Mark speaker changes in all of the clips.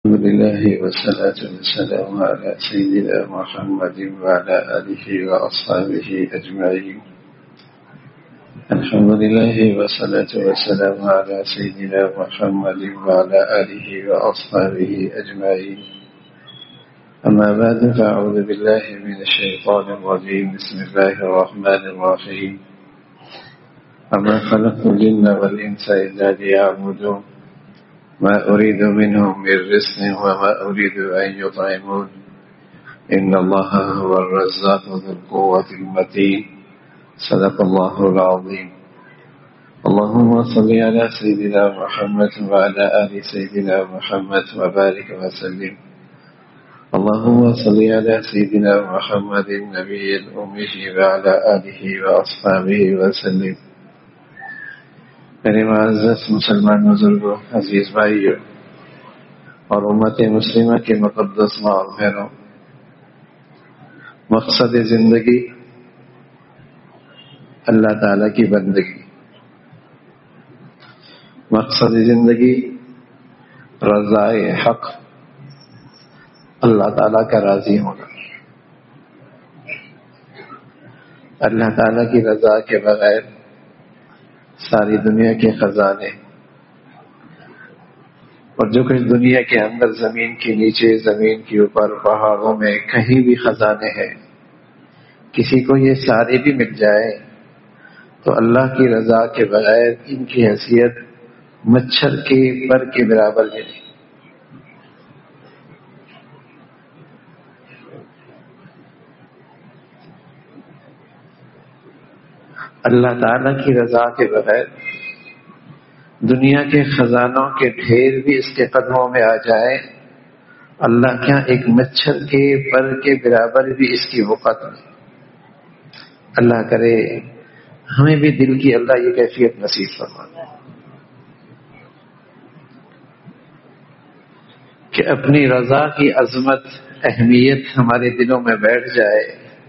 Speaker 1: الحمد لله والصلاة والسلام على سيدنا محمد وعلى آله وأصحابه أجمعين. الحمد لله والصلاة والسلام على سيدنا محمد وعلى آله وأصحابه أجمعين. أما بعد فأعوذ بالله من الشيطان الرجيم. بسم الله الرحمن الرحيم. وما خلقت الجن والإنس إلا ليعبدون ما أريد منهم من رزق وما أريد أن يطعمون إن الله هو الرزاق ذو القوة المتين. صدق الله العظيم. اللهم صل على سيدنا محمد وعلى آل سيدنا محمد وبارك وسلم. اللهم صل على سيدنا محمد النبي الأمي وعلى آله وأصحابه وسلم. میرے معزز مسلمان بزرگوں، عزیز بھائیوں اور امت مسلمہ کے مقدس ماں اور بہنوں، مقصد زندگی اللہ تعالیٰ کی بندگی، مقصد زندگی رضائے حق، اللہ تعالیٰ کا راضی ہونا. اللہ تعالیٰ کی رضا کے بغیر ساری دنیا کے خزانے اور جو کچھ دنیا کے اندر، زمین کے نیچے، زمین کے اوپر، پہاڑوں میں کہیں بھی خزانے ہیں، کسی کو یہ سارے بھی مل جائے تو اللہ کی رضا کے بغیر ان کی حیثیت مچھر کے پر کے برابر بھی نہیں. اللہ تعالیٰ کی رضا کے بغیر دنیا کے خزانوں کے ڈھیر بھی اس کے قدموں میں آ جائے، اللہ کیا ایک مچھر کے پر کے برابر بھی اس کی وقت نہیں. اللہ کرے ہمیں بھی دل کی اللہ یہ کیفیت نصیب فرمائے کہ اپنی رضا کی عظمت، اہمیت ہمارے دلوں میں بیٹھ جائے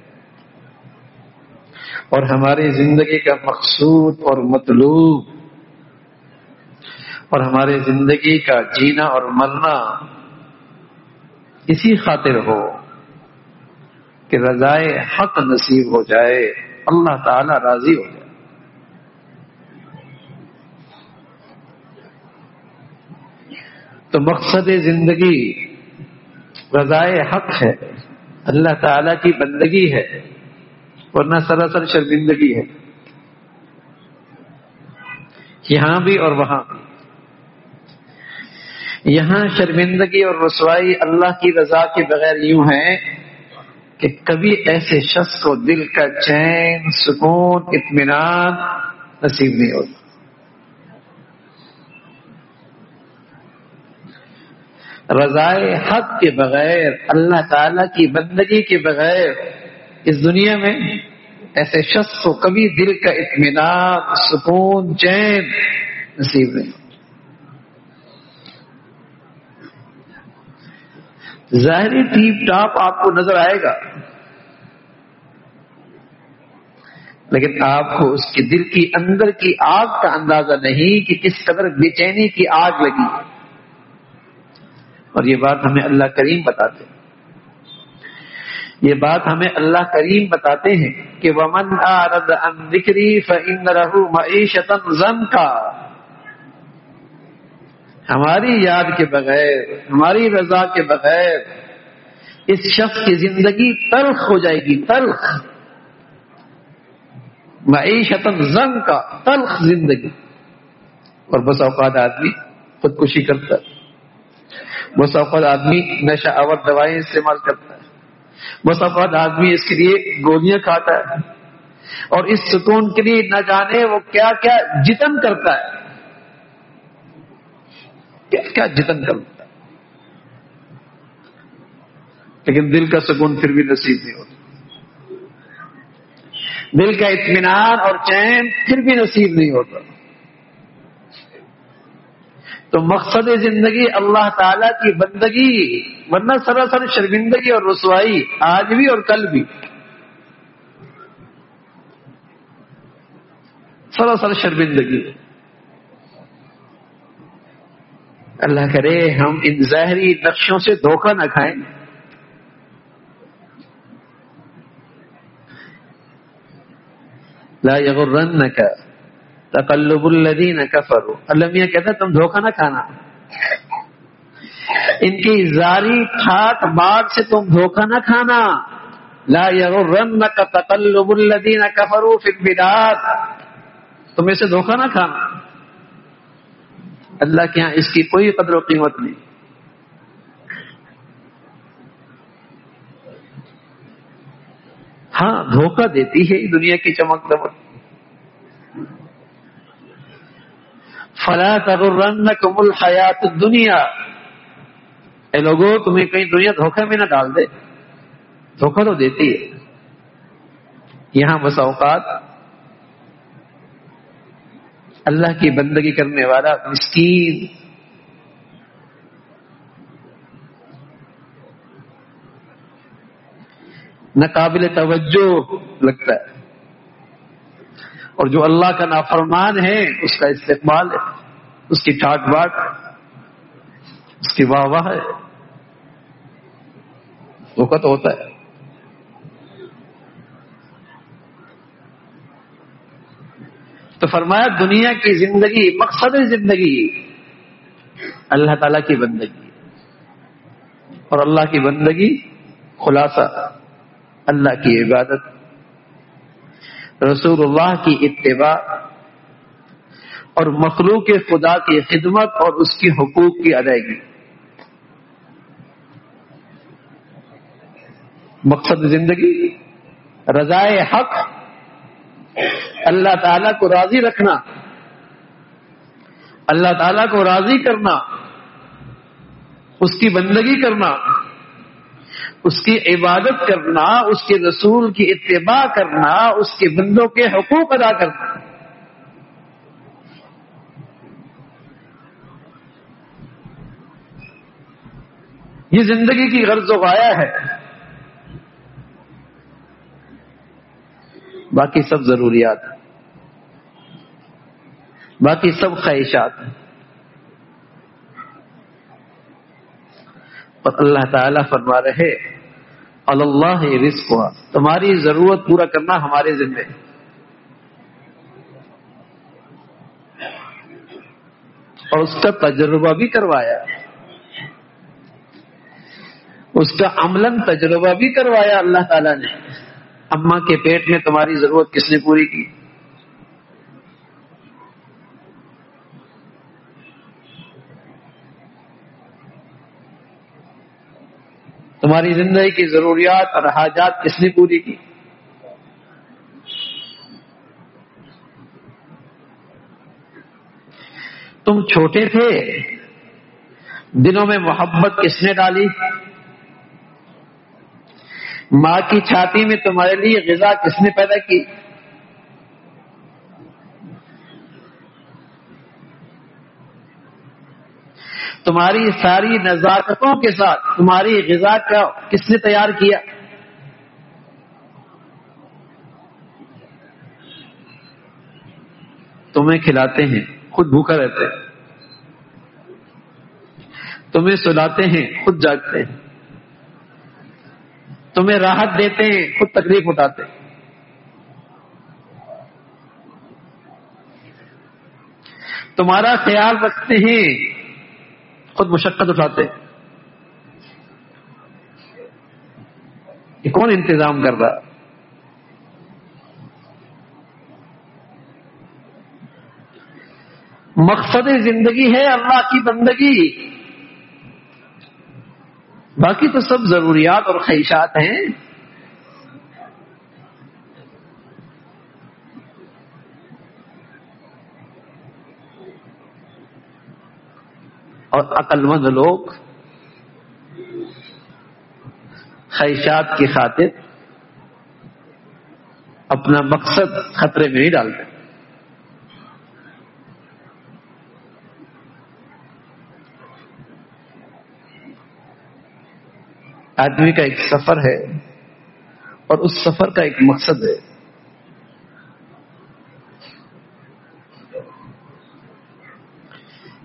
Speaker 1: اور ہماری زندگی کا مقصود اور مطلوب اور ہماری زندگی کا جینا اور مرنا اسی خاطر ہو کہ رضائے حق نصیب ہو جائے، اللہ تعالی راضی ہو جائے. تو مقصد زندگی رضائے حق ہے، اللہ تعالی کی بندگی ہے، ورنہ سراسر شرمندگی ہے، یہاں بھی اور وہاں بھی. یہاں شرمندگی اور رسوائی اللہ کی رضا کے بغیر یوں ہے کہ کبھی ایسے شخص کو دل کا چین، سکون، اطمینان نصیب نہیں ہوتا. رضائے حق کے بغیر، اللہ تعالی کی بندگی کے بغیر اس دنیا میں ایسے شخص کو کبھی دل کا اطمینان، سکون، چین نصیب نہیں. ظاہری ٹیپ ٹاپ آپ کو نظر آئے گا، لیکن آپ کو اس کے دل کی اندر کی آگ کا اندازہ نہیں کہ کس قدر بے چینی کی آگ لگی. اور یہ بات ہمیں اللہ کریم بتاتے ہیں، یہ بات ہمیں اللہ کریم بتاتے ہیں کہ وَمَنْ أَعْرَضَ عَنْ ذِكْرِي فَإِنَّ لَهُ مَعِيشَةً ضَنْكًا. ہماری یاد کے بغیر، ہماری رضا کے بغیر اس شخص کی زندگی تلخ ہو جائے گی، تلخ. معیشۃ ضنکا، تلخ زندگی. اور بس اوقات آدمی خودکشی کرتا ہے، بس اوقات آدمی نشہ آور دوائیں استعمال کرتا ہے، بس اوقات آدمی اس کے لیے گولیاں کھاتا ہے، اور اس سکون کے لیے نہ جانے وہ کیا کیا جتن کرتا ہے، کیا کیا جتن کرتا ہے، لیکن دل کا سکون پھر بھی نصیب نہیں ہوتا، دل کا اطمینان اور چین پھر بھی نصیب نہیں ہوتا. تو مقصد زندگی اللہ تعالی کی بندگی، ورنہ سراسر شرمندگی اور رسوائی آج بھی اور کل بھی. سراسر شرمندگی. اللہ کرے ہم ان ظاہری نقشوں سے دھوکہ نہ کھائیں. لا یغرنک تقلب الذین کفروا. اللہ میاں کہتا ہے تم دھوکہ نہ کھانا، ان کی ظاہری ٹھاٹ بات سے تم دھوکہ نہ کھانا. لا یغرنک تقلب الذین کفروا فی البلاد. تم اسے دھوکہ نہ کھانا، اللہ کے ہاں اس کی کوئی قدر و قیمت نہیں. ہاں دھوکہ دیتی ہے دنیا کی چمک دمک. فلا تغرنکم الحیات الدنیا. اے لوگوں تمہیں کہیں دنیا دھوکہ میں نہ ڈال دے. دھوکہ تو دیتی ہے. یہاں بس اوقات اللہ کی بندگی کرنے والا مسکین نہ قابل توجہ لگتا ہے، اور جو اللہ کا نافرمان ہے اس کا استقبال ہے، اس کی ٹھاٹ باٹ، اس کی واہ واہ ہے. دھوکہ تو ہوتا ہے. تو فرمایا دنیا کی زندگی، مقصد زندگی اللہ تعالیٰ کی بندگی، اور اللہ کی بندگی خلاصہ اللہ کی عبادت، رسول اللہ کی اتباع، اور مخلوق خدا کی خدمت اور اس کی حقوق کی ادائیگی. مقصد زندگی رضائے حق، اللہ تعالیٰ کو راضی رکھنا، اللہ تعالیٰ کو راضی کرنا، اس کی بندگی کرنا، اس کی عبادت کرنا، اس کے رسول کی اتباع کرنا، اس کے بندوں کے حقوق ادا کرنا. یہ زندگی کی غرض و غایہ ہے. باقی سب ضروریات ہیں، باقی سب خواہشات ہیں. اور اللہ تعالیٰ فرما رہے اللہ رزقها، تمہاری ضرورت پورا کرنا ہمارے ذمہ. اور اس کا تجربہ بھی کروایا، اس کا عملاً تجربہ بھی کروایا اللہ تعالیٰ نے. اماں کے پیٹ میں تمہاری ضرورت کس نے پوری کی؟ تمہاری زندگی کی ضروریات اور حاجات کس نے پوری کی؟ تم چھوٹے تھے، دنوں میں محبت کس نے ڈالی؟ ماں کی چھاتی میں تمہارے لیے غذا کس نے پیدا کی؟ تمہاری ساری نزاکتوں کے ساتھ تمہاری غذا کا کس نے تیار کیا؟ تمہیں کھلاتے ہیں، خود بھوکا رہتے ہیں. تمہیں سلاتے ہیں، خود جاگتے ہیں. تمہیں راحت دیتے ہیں، خود تکلیف اٹھاتے ہیں. تمہارا خیال رکھتے ہیں، خود مشقت اٹھاتے ہیں. یہ کون انتظام کر رہا؟ مقصد زندگی ہے اللہ کی بندگی. باقی تو سب ضروریات اور خواہشات ہیں. اور عقل مند لوگ خواہشات کی خاطر اپنا مقصد خطرے میں نہیں ڈالتے. آدمی کا ایک سفر ہے اور اس سفر کا ایک مقصد ہے.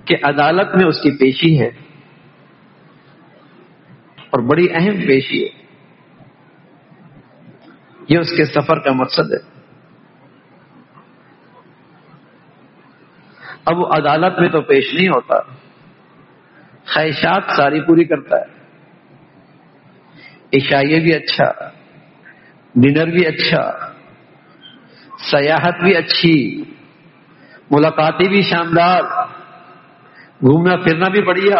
Speaker 2: کہ عدالت میں اس کی پیشی ہے، اور بڑی اہم پیشی ہے. یہ اس کے سفر کا مقصد ہے. اب وہ عدالت میں تو پیش نہیں ہوتا، خواہشات ساری پوری کرتا ہے. عشائیہ بھی اچھا، ڈنر بھی اچھا، سیاحت بھی اچھی، ملاقاتیں بھی شاندار، گھومنا پھرنا بھی بڑھیا،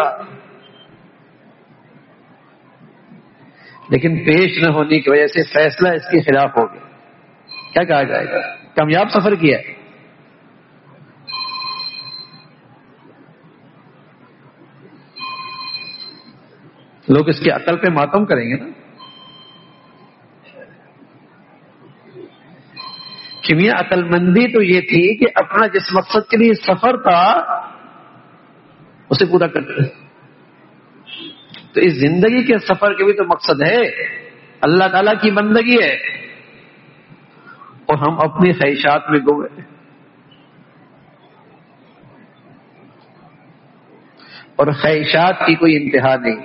Speaker 2: لیکن پیش نہ ہونے کی وجہ سے فیصلہ اس کے خلاف ہو گیا. کیا کہا جائے گا؟ کامیاب سفر کیا ہے. لوگ اس کی عقل پہ ماتم کریں گے نا. کیمیا عقل مندی تو یہ تھی کہ اپنا جس مقصد کے لیے سفر تھا اسے پورا کرتے. تو اس زندگی کے سفر کے بھی تو مقصد ہے، اللہ تعالیٰ کی بندگی ہے، اور ہم اپنی خواہشات میں گم ہیں. اور خواہشات کی کوئی انتہا نہیں،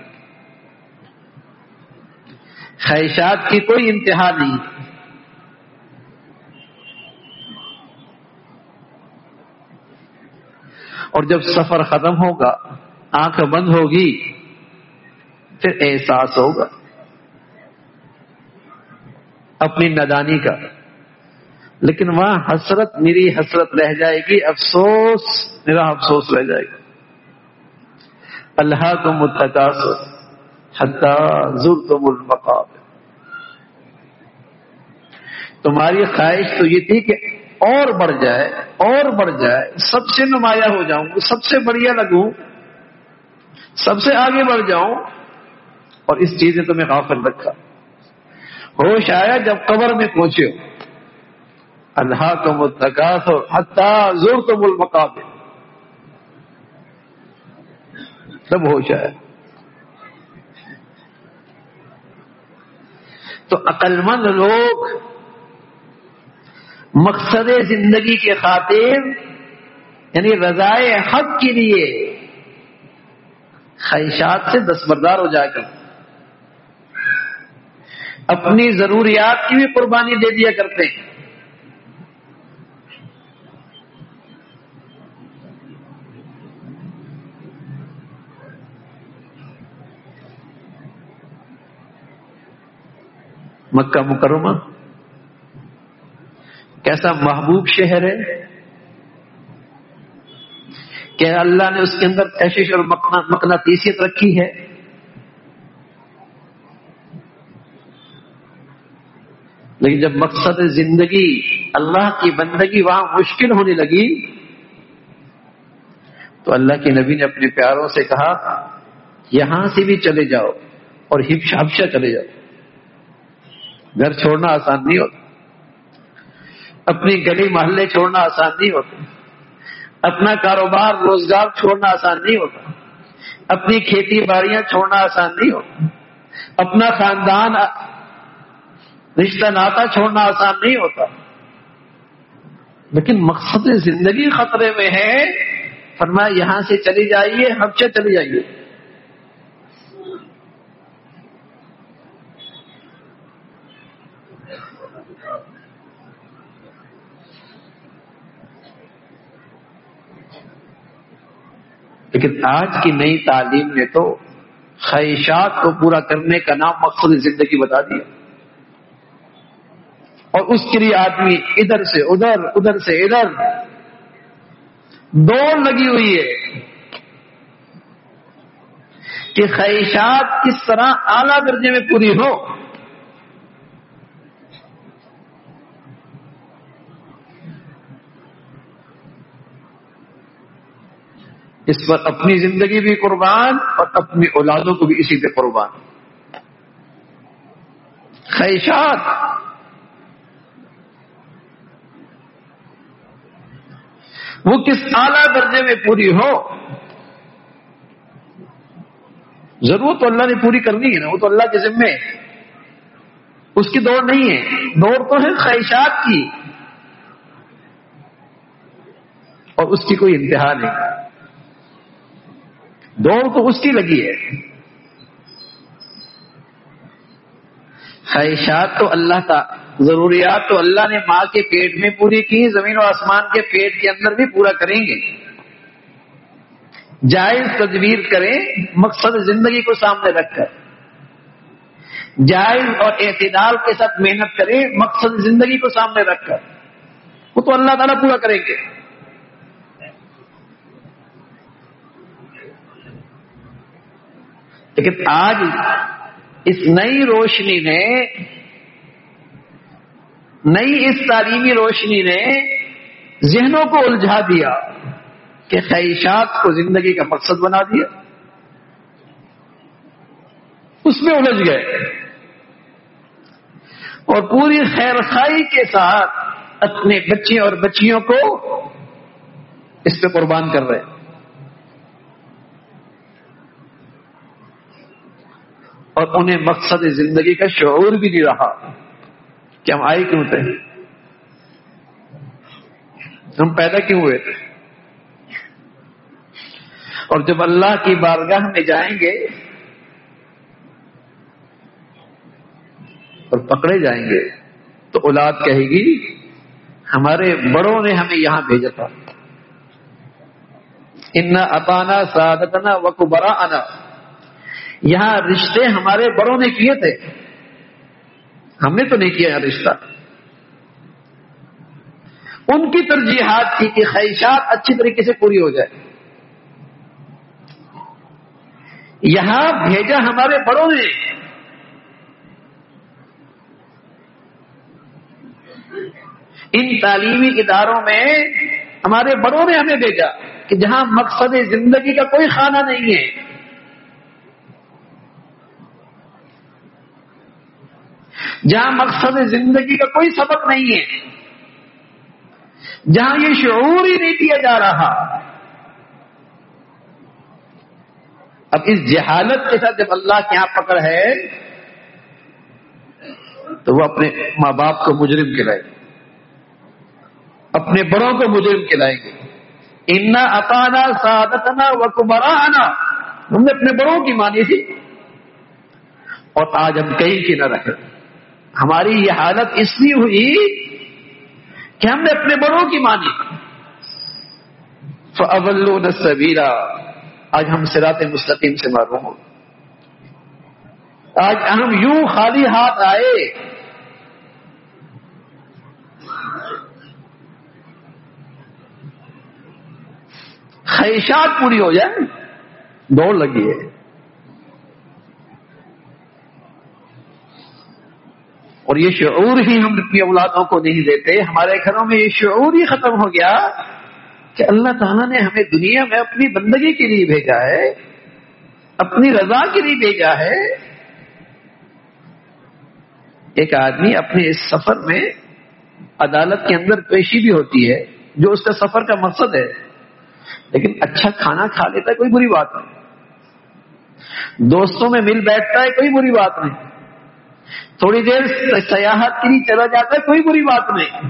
Speaker 2: خواہشات کی کوئی انتہا نہیں. اور جب سفر ختم ہوگا، آنکھ بند ہوگی، پھر احساس ہوگا اپنی نادانی کا. لیکن وہاں حسرت، میری حسرت رہ جائے گی، افسوس، میرا افسوس رہ جائے گا. الہاکم التکاثر حتی زرتم المقابر. تمہاری خواہش تو یہ تھی کہ اور بڑھ جائے، اور بڑھ جائے، سب سے نمایاں ہو جاؤں، سب سے بڑھیا لگوں، سب سے آگے بڑھ جاؤں، اور اس چیز نے تمہیں غافل رکھا. ہوش آیا جب قبر میں پہنچے ہو. الہاکم التکاثر حتی زرتم المقابر، تب ہوش آیا. تو عقل مند لوگ مقصد زندگی کے خاطر، یعنی رضائے حق کے لیے خواہشات سے دستبردار ہو جا کر اپنی ضروریات کی بھی قربانی دے دیا کرتے ہیں. مکہ مکرمہ کیسا محبوب شہر ہے کہ اللہ نے اس کے اندر کشش اور مقناطیسیت رکھی ہے. لیکن جب مقصد زندگی اللہ کی بندگی وہاں مشکل ہونے لگی تو اللہ کے نبی نے اپنے پیاروں سے کہا یہاں سے بھی چلے جاؤ اور حبشہ چلے جاؤ. گھر چھوڑنا آسان نہیں ہوتا، اپنی گلی محلے چھوڑنا آسان نہیں ہوتا، اپنا کاروبار روزگار چھوڑنا آسان نہیں ہوتا، اپنی کھیتی باڑیاں چھوڑنا آسان نہیں ہوتا، اپنا خاندان رشتہ ناتا چھوڑنا آسان نہیں ہوتا. لیکن مقصد زندگی خطرے میں ہے، فرمایا یہاں سے چلی جائیے، حبشہ چلی جائیے. لیکن آج کی نئی تعلیم نے تو خواہشات کو پورا کرنے کا نام مقصد زندگی بتا دیا، اور اس کے لیے آدمی ادھر سے ادھر، ادھر سے ادھر دوڑ لگی ہوئی ہے کہ خواہشات کس طرح اعلیٰ درجے میں پوری ہو. اس پر اپنی زندگی بھی قربان اور اپنی اولادوں کو بھی اسی پہ قربان. خواہشات وہ کس اعلیٰ درجے میں پوری ہو. ضرورت تو اللہ نے پوری کرنی ہے نا، وہ تو اللہ کے ذمے ہے، اس کی دوڑ نہیں ہے. دوڑ تو ہے خواہشات کی، اور اس کی کوئی انتہا نہیں. دوڑ تو اس کی لگی ہے. خواہشات تو اللہ کا، ضروریات تو اللہ نے ماں کے پیٹ میں پوری کی، زمین و آسمان کے پیٹ کے اندر بھی پورا کریں گے. جائز تدبیر کریں مقصد زندگی کو سامنے رکھ کر، جائز اور اعتدال کے ساتھ محنت کریں مقصد زندگی کو سامنے رکھ کر، وہ تو اللہ تعالیٰ پورا کریں گے. لیکن آج اس نئی روشنی نے، نئی اس تعلیمی روشنی نے ذہنوں کو الجھا دیا کہ خواہشات کو زندگی کا مقصد بنا دیا، اس میں الجھ گئے اور پوری خیر خواہی کے ساتھ اپنے بچے اور بچیوں کو اس پہ قربان کر رہے ہیں. اور انہیں مقصد زندگی کا شعور بھی نہیں رہا کہ ہم آئے کیوں تھے، ہم پیدا کیوں ہوئے تھے. اور جب اللہ کی بارگاہ میں جائیں گے اور پکڑے جائیں گے تو اولاد کہے گی ہمارے بڑوں نے ہمیں یہاں بھیجا تھا. انا اطعنا سادتنا وکبراءنا، یہاں رشتے ہمارے بڑوں نے کیے تھے، ہم نے تو نہیں کیا یہاں رشتہ. ان کی ترجیحات تھی کہ خواہشات اچھی طریقے سے پوری ہو جائے. یہاں بھیجا ہمارے بڑوں نے. ان تعلیمی اداروں میں ہمارے بڑوں نے ہمیں بھیجا کہ جہاں مقصد زندگی کا کوئی خانہ نہیں ہے، جہاں مقصد زندگی کا کوئی سبق نہیں ہے، جہاں یہ شعور ہی نہیں دیا جا رہا. اب اس جہالت کے ساتھ جب اللہ کے یہاں پکڑ ہے تو وہ اپنے ماں باپ کو مجرم کہلائیں گے، اپنے بڑوں کو مجرم کہلائیں گے. انا اطعنا سادتنا وکبراءنا، ہم نے اپنے بڑوں کی مانی تھی اور آج ہم کہیں کی نہ رہے. ہماری یہ حالت اس لیے ہوئی کہ ہم نے اپنے بڑوں کی مانی. فَأَضَلُّونَ السَّبِيلَ، آج ہم صراط مستقیم سے محروم ہو. آج ہم یوں خالی ہاتھ آئے. خواہشات پوری ہو جائے، دوڑ لگی ہے. اور یہ شعور ہی ہم اپنی اولادوں کو نہیں دیتے. ہمارے گھروں میں یہ شعور ہی ختم ہو گیا کہ اللہ تعالیٰ نے ہمیں دنیا میں اپنی بندگی کے لیے بھیجا ہے، اپنی رضا کے لیے بھیجا ہے. ایک آدمی اپنے اس سفر میں عدالت کے اندر پیشی بھی ہوتی ہے جو اس کا سفر کا مقصد ہے، لیکن اچھا کھانا کھا لیتا ہے کوئی بری بات نہیں، دوستوں میں مل بیٹھتا ہے کوئی بری بات نہیں، تھوڑی دیر سیاحت کے لیے چلا جاتا ہے کوئی بری بات نہیں.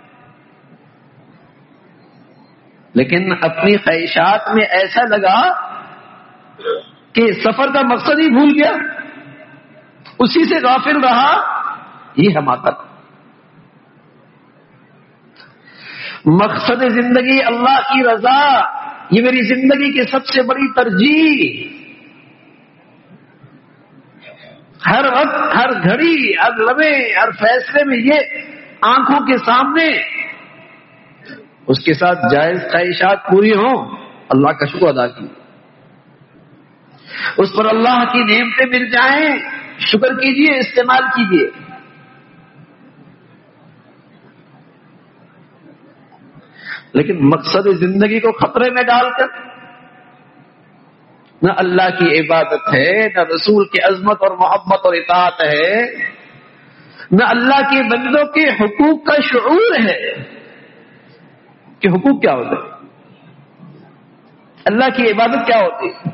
Speaker 2: لیکن اپنی خواہشات میں ایسا لگا کہ سفر کا مقصد ہی بھول گیا، اسی سے غافل رہا. یہ حماقت. مقصد زندگی اللہ کی رضا، یہ میری زندگی کی سب سے بڑی ترجیح. ہر وقت، ہر گھڑی، ہر لمحے، ہر فیصلے میں یہ آنکھوں کے سامنے، اس کے ساتھ جائز خواہشات پوری ہوں، اللہ کا شکر ادا کیجیے. اس پر اللہ کی نعمتیں مل جائیں، شکر کیجیے، استعمال کیجیے. لیکن مقصد زندگی کو خطرے میں ڈال کر نہ اللہ کی عبادت ہے، نہ رسول کی عظمت اور محبت اور اطاعت ہے، نہ اللہ کے بندوں کے حقوق کا شعور ہے کہ حقوق کیا ہوتے ہیں، اللہ کی عبادت کیا ہوتی ہے.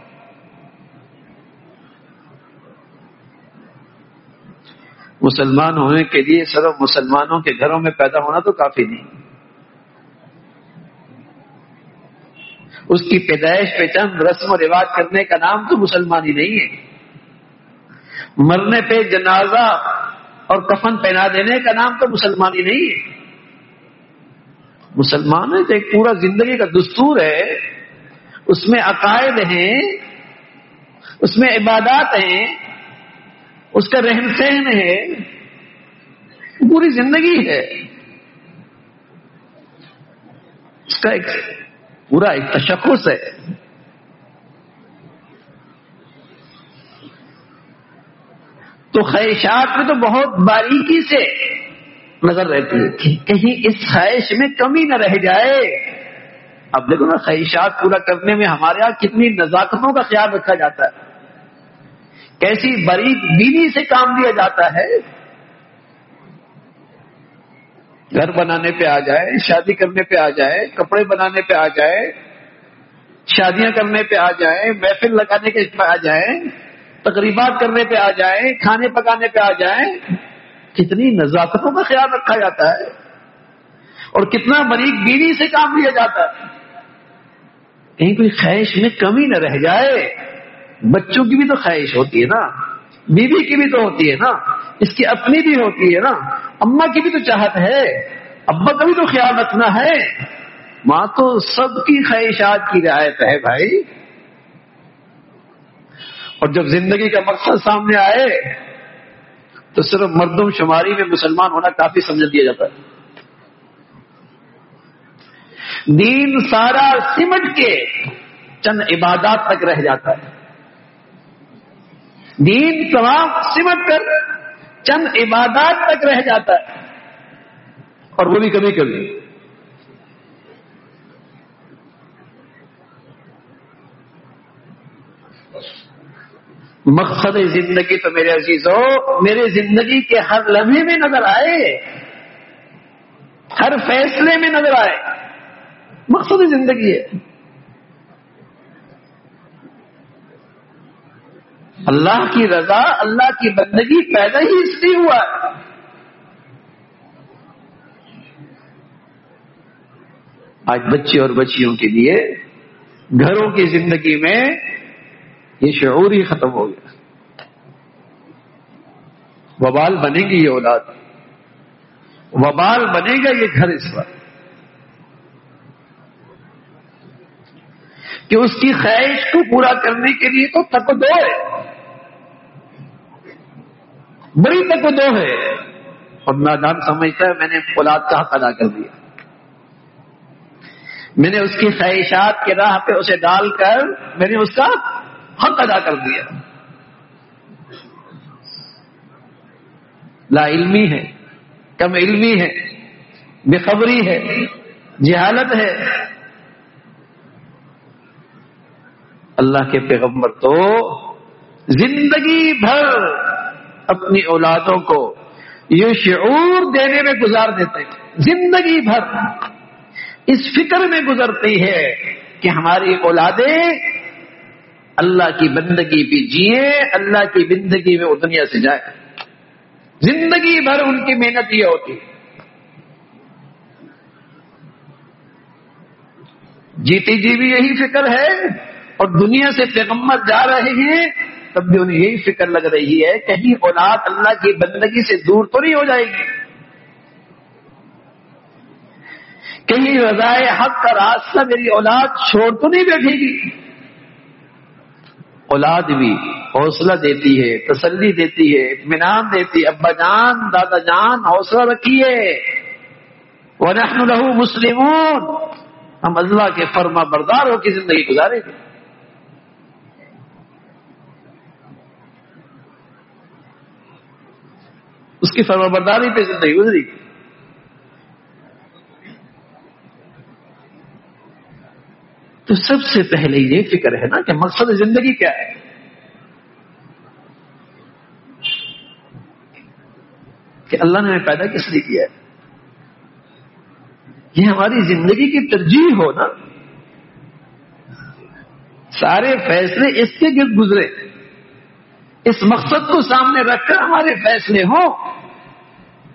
Speaker 2: مسلمان ہونے کے لیے صرف مسلمانوں کے گھروں میں پیدا ہونا تو کافی نہیں. اس کی پیدائش پہ چند رسم و رواج کرنے کا نام تو مسلمانی نہیں ہے. مرنے پہ جنازہ اور کفن پہنا دینے کا نام تو مسلمانی نہیں ہے. مسلمان ہے تو ایک پورا زندگی کا دستور ہے، اس میں عقائد ہیں، اس میں عبادات ہیں، اس کا رہن سہن ہے، پوری زندگی ہے. اس کا ایک پورا ایک تشخص ہے. تو خواہشات میں تو بہت باریکی سے نظر رہتی ہے کہ کہیں اس خواہش میں کمی نہ رہ جائے. اب دیکھو نا، خواہشات پورا کرنے میں ہمارے یہاں کتنی نزاکتوں کا خیال رکھا جاتا ہے، کیسی باریک بینی سے کام لیا جاتا ہے. گھر بنانے پہ آ جائے، شادی کرنے پہ آ جائے، کپڑے بنانے پہ آ جائے، شادیاں کرنے پہ آ جائے، محفل لگانے کے پہ آ جائے، تقریبات کرنے پہ آ جائے، کھانے پکانے پہ آ جائے، کتنی نزاکتوں کا خیال رکھا جاتا ہے اور کتنا باریک بینی سے کام لیا جاتا ہے. کہیں کوئی خواہش میں کمی نہ رہ جائے. بچوں کی بھی تو خواہش ہوتی ہے نا، بیوی کی بھی تو ہوتی ہے نا، اس کی اپنی بھی ہوتی ہے نا، اماں کی بھی تو چاہت ہے، ابا کا بھی تو خیال رکھنا ہے. ماں تو سب کی خواہشات کی رعایت ہے بھائی. اور جب زندگی کا مقصد سامنے آئے تو صرف مردم شماری میں مسلمان ہونا کافی سمجھ دیا جاتا ہے. دین سارا سمٹ کے چند عبادات تک رہ جاتا ہے. دین تمام سمٹ کر چند عبادات تک رہ جاتا ہے، اور وہ بھی کبھی کبھی. مقصد زندگی تو میرے عزیزوں میرے زندگی کے ہر لمحے میں نظر آئے، ہر فیصلے میں نظر آئے. مقصد زندگی ہے اللہ کی رضا، اللہ کی بندگی. پیدا ہی اس لیے ہوا ہے. آج بچے اور بچیوں کے لیے گھروں کی زندگی میں یہ شعور ہی ختم ہو گیا. وبال بنے گی یہ اولاد، وبال بنے گا یہ گھر اس وقت، کہ اس کی خواہش کو پورا کرنے کے لیے تو تک دو ہے، بڑی تک دو ہے. اور نادان سمجھتا ہے میں نے اولاد کا حق ادا کر دیا، میں نے اس کی خواہشات کے راہ پہ اسے ڈال کر میں نے اس کا حق ادا کر دیا. لا علمی ہے، کم علمی ہے، بے خبری ہے، جہالت ہے. اللہ کے پیغمبر تو زندگی بھر اپنی اولادوں کو یہ شعور دینے میں گزار دیتے ہیں. زندگی بھر اس فکر میں گزرتی ہے کہ ہماری اولادیں اللہ کی بندگی بھی جیے، اللہ کی بندگی میں وہ دنیا سے جائے. زندگی بھر ان کی محنت یہ ہوتی ہے. جیتی جی بھی یہی فکر ہے، اور دنیا سے پیغمبر جا رہے ہیں تب بھی انہیں یہی فکر لگ رہی ہے کہیں اولاد اللہ کی بندگی سے دور تو نہیں ہو جائے گی، کہیں رضائے حق کا راستہ میری اولاد چھوڑ تو نہیں بیٹھے گی. اولاد بھی حوصلہ دیتی ہے، تسلی دیتی ہے، اطمینان دیتی ہے. ابا جان، دادا جان، حوصلہ رکھیے، وَنَحْنُ لَهُ مُسْلِمُونَ، ہم اللہ کے فرما بردار ہو کی زندگی گزاریں گے. اس کی فرما برداری پہ زندگی گزری. تو سب سے پہلے یہ فکر ہے نا کہ مقصد زندگی کیا ہے. کہ اللہ نے ہمیں پیدا کس لیے کیا ہے. یہ ہماری زندگی کی ترجیح ہو نا. سارے فیصلے اس کے گرد گزرے، اس مقصد کو سامنے رکھ کر ہمارے فیصلے ہوں.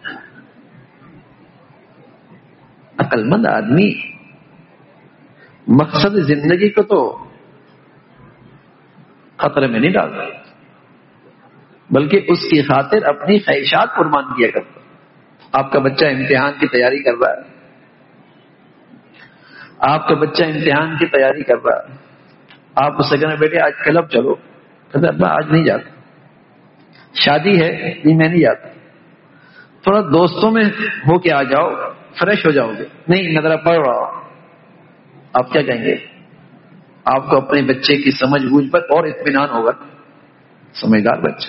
Speaker 2: عقل مند آدمی مقصد زندگی کو تو خطرے میں نہیں ڈالتا، بلکہ اس کی خاطر اپنی خواہشات قربان کیا کرتا۔ آپ کا بچہ امتحان کی تیاری کر رہا ہے، آپ کا بچہ امتحان کی تیاری کر رہا ہے، آپ اس سے کہنا بیٹے آج کلب چلو، کہتے ابا آج نہیں جاتا، شادی ہے نہیں میں نہیں جاتا، تھوڑا دوستوں میں ہو کے آ جاؤ فریش ہو جاؤ گے، نہیں میں ذرا پڑھ رہا ہوں۔ آپ کیا کہیں گے؟ آپ کو اپنے بچے کی سمجھ بوجھ پر اور اطمینان ہوگا، سمجھدار بچہ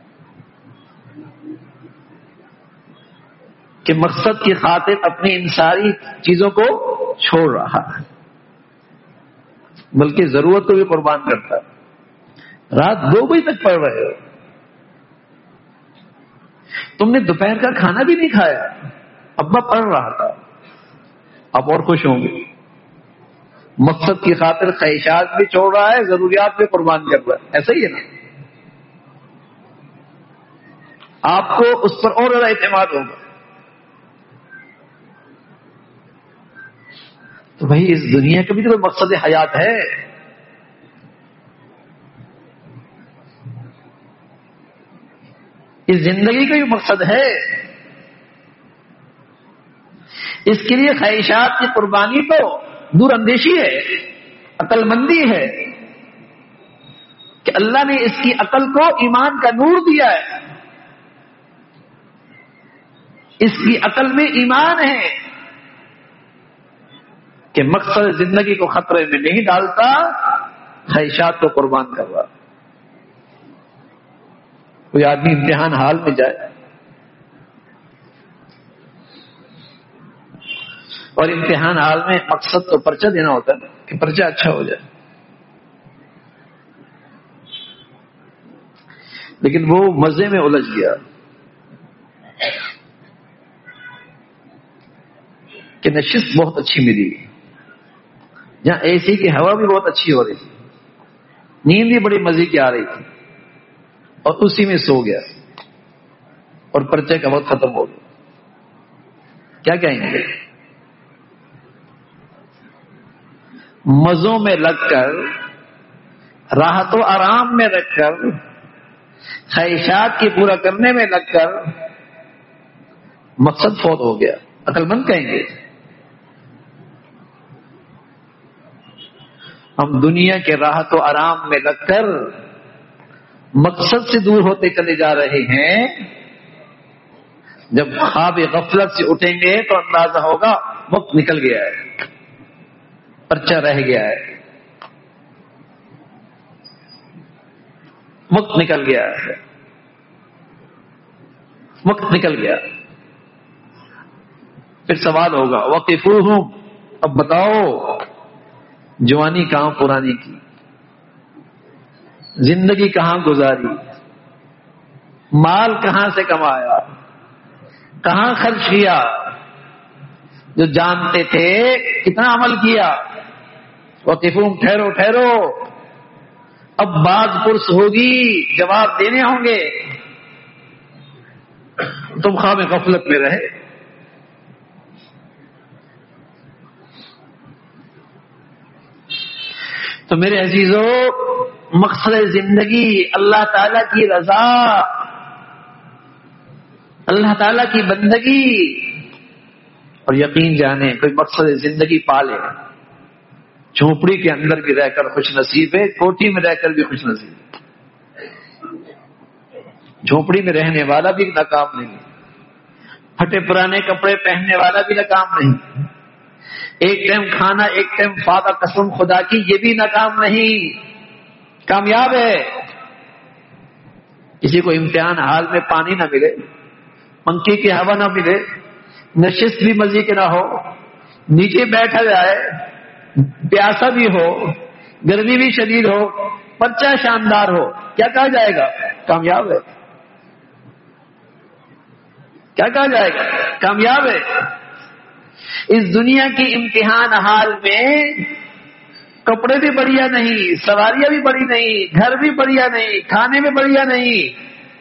Speaker 2: کہ مقصد کی خاطر اپنی ان ساری چیزوں کو چھوڑ رہا ہے، بلکہ ضرورت کو بھی قربان کرتا ہے۔ رات 2 بجے تک پڑھ رہے ہو، تم نے دوپہر کا کھانا بھی نہیں کھایا، ابا پڑھ رہا تھا، اب اور خوش ہوں گے۔ مقصد کی خاطر خواہشات بھی چھوڑ رہا ہے، ضروریات بھی قربان کر رہا ہے، ایسا ہی ہے نا؟ آپ کو اس پر اور زیادہ اعتماد ہوگا۔ تو بھائی اس دنیا کا بھی تو مقصد حیات ہے، اس زندگی کا بھی مقصد ہے، اس کے لیے خواہشات کی قربانی تو دور اندیشی ہے، عقل مندی ہے کہ اللہ نے اس کی عقل کو ایمان کا نور دیا ہے، اس کی عقل میں ایمان ہے کہ مقصد زندگی کو خطرے میں نہیں ڈالتا، خواہشات کو قربان کر رہا۔ کوئی آدمی امتحان حال میں جائے اور امتحان حال میں مقصد تو پرچہ دینا ہوتا ہے کہ پرچہ اچھا ہو جائے، لیکن وہ مزے میں الجھ گیا کہ نشست بہت اچھی ملی، جہاں اے سی کی ہوا بھی بہت اچھی ہو رہی تھی، نیند بھی بڑی مزے کی آ رہی تھی، اور اسی میں سو گیا اور پرچے کا وقت ختم ہو گیا۔ کیا کہیں گے؟ مزوں میں لگ کر، راحت و آرام میں رکھ کر، خواہشات کی پورا کرنے میں لگ کر مقصد فوت ہو گیا، عقل مند کہیں گے۔ ہم دنیا کے راحت و آرام میں لگ کر مقصد سے دور ہوتے چلے جا رہے ہیں، جب خواب غفلت سے اٹھیں گے تو اندازہ ہوگا وقت نکل گیا ہے، پرچہ رہ گیا ہے، وقت نکل گیا ہے، وقت نکل گیا۔ پھر سوال ہوگا وقفوہم، اب بتاؤ جوانی کہاں پرانی کی، زندگی کہاں گزاری، مال کہاں سے کمایا، کہاں خرچ کیا، جو جانتے تھے کتنا عمل کیا۔ وقفوہم، ٹھہرو ٹھہرو، اب باز پرس ہوگی، جواب دینے ہوں گے، تم خواب غفلت میں رہے۔ تو میرے عزیزو، مقصد زندگی اللہ تعالی کی رضا، اللہ تعالی کی بندگی، اور یقین جانے کوئی مقصد زندگی پالے، جھونپڑی کے اندر بھی رہ کر خوش نصیب ہے، کوٹھی میں رہ کر بھی خوش نصیب ہے۔ جھونپڑی میں رہنے والا بھی ناکام نہیں، پھٹے پرانے کپڑے پہننے والا بھی ناکام نہیں، ایک ٹائم کھانا ایک ٹائم فاقہ قسم خدا کی یہ بھی ناکام نہیں، کامیاب ہے۔ کسی کو امتحان حال میں پانی نہ ملے، پنکھے کی ہوا نہ ملے، نشست بھی مزے کے نہ ہو، نیچے بیٹھا جائے، پیاسا بھی ہو، گرمی بھی شدید ہو، پرچہ شاندار ہو، کیا کہا جائے گا؟ کامیاب ہے۔ کیا کہا جائے گا؟ کامیاب ہے۔ اس دنیا کی امتحان حال میں کپڑے بھی بڑھیا نہیں، سواریاں بھی بڑی نہیں، گھر بھی بڑھیا نہیں، کھانے میں بڑھیا نہیں،